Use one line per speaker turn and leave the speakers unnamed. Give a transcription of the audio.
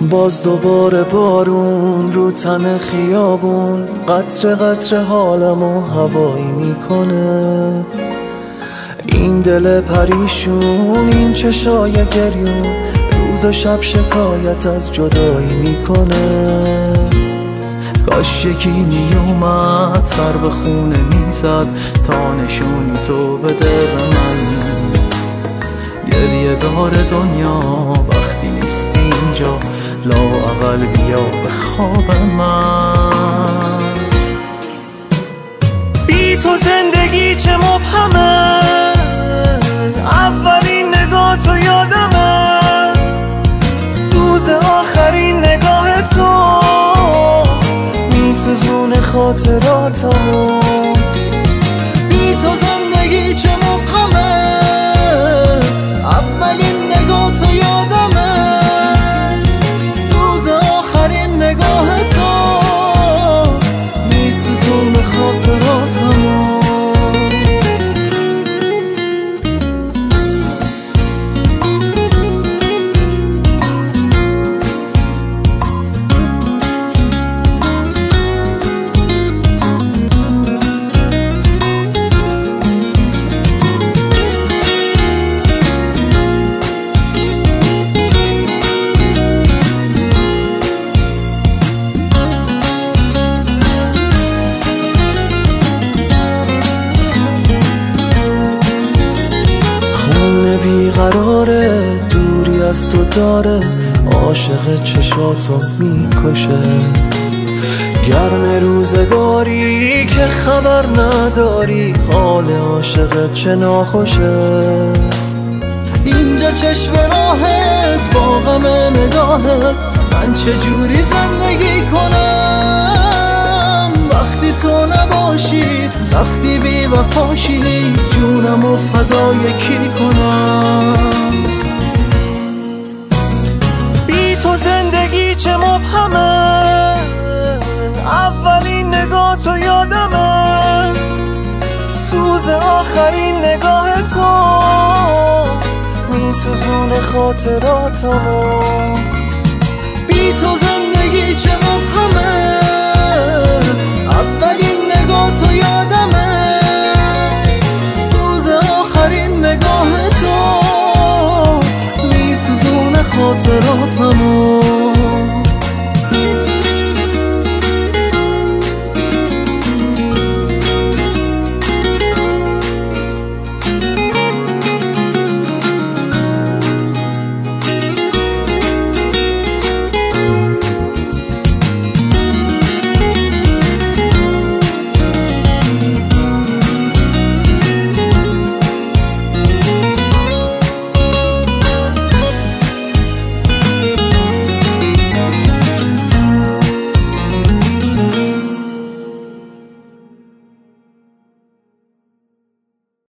باز دوباره بارون رو تن خیابون، قطره قطره حالمو هوایی میکنه. این دل پریشون، این چشای گریون، روز و شب شکایت از جدایی میکنه. کاش یکی میومد سر به خونه میزد تا نشونی تو بده به من. گریه دار دنیا وقتی نیستی اینجا، لااقل بیا به خواب من. بی تو زندگی چه مبهمه، اولین نگاه تو یادمه، سوز آخرین نگاه تو میسوزونه خاطراتمو. بی تو زندگی چه مبهمه، اولین نگاه تو یادمه، سوز آخرین نگاه تو میسوزونه خاطراتمو. بیقراره، دوری از تو داره، عاشق چشاتو میکشه. گرم روزگاری که خبر نداری، حال عاشق چه ناخوشه. اینجا چشم راهت با غم نگاهت، من چجوری زندگی کنم وقتی تو نباشی، وقتی بی وفاشی، جونمو فدای کی کنم. بی تو زندگی چه مبهمه، اولین نگاه تو یادمه، سوز آخرین نگاه تو میسوزونه خاطراتمو. بی تو زندگی چه مبهمه، اولین نگاه تو یادمه، سوز آخرین نگاه تو میسوزونه خاطراتمو.